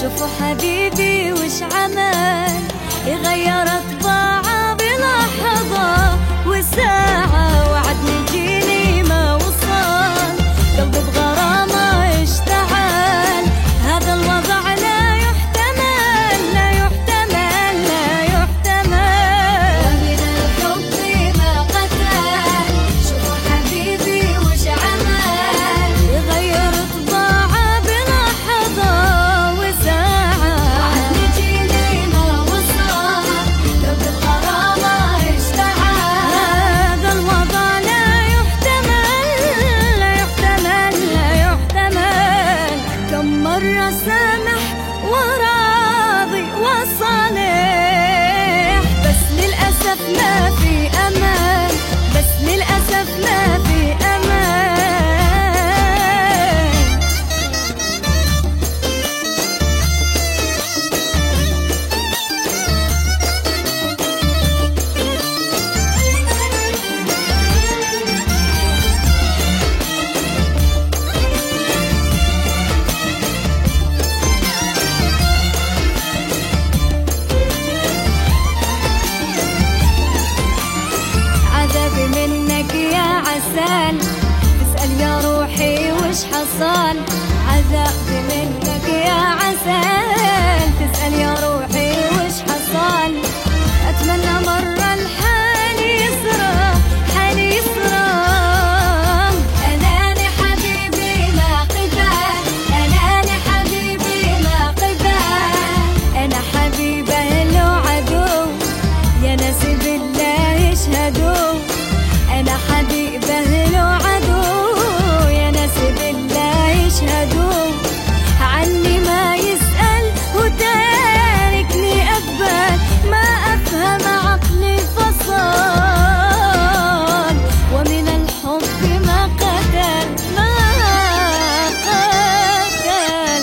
شوفوا حبيبي وش عمل، يغير طباعه بلحظة وساعة، وعد نجيني ما وصل، قلبي بغرامه اشتعل، هذا الوضع لا يحتمل لا يحتمل لا يحتمل، ومن الحب ما قتل، شوفوا حبيبي وش عمل، يغير طباعه بلحظة وساعة، وعد نجيني ما وصل، قلبي بغرامه اشتعل، هذا الوضع لا يحتمل لا يحتمل لا يحتمل، كم مرة سامح وراضي وصالح، بس للأسف ما في أمان، بس للأسف ما في أمان. عذابي منك يا عسل، تسأل يا روحي وش حصل، عذابي منك يا عسل، تسأل يا روحي وش حصل، أتمنى مرة الحال يسرى حال يسرى، أناني حبيبي ما قبل، أناني حبيبي ما قبل، أنا حبيبه لو عدو، يا ناس بالله يشهدوا، أنا حبيبه لو عدو، يا ناس بالله يشهدوا، عني ما يسأل وتاركني أقبل، ما أفهم عقلي فصل، ومن الحب ما قتل ما قتل.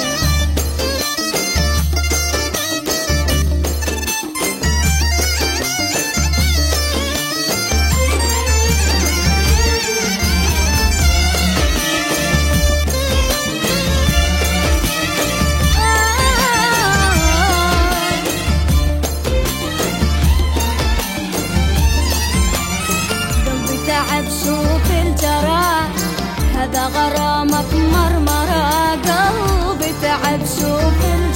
قلبي تعب شوف الجراح، هذا غرامك مرمرة، قلبي تعب شوف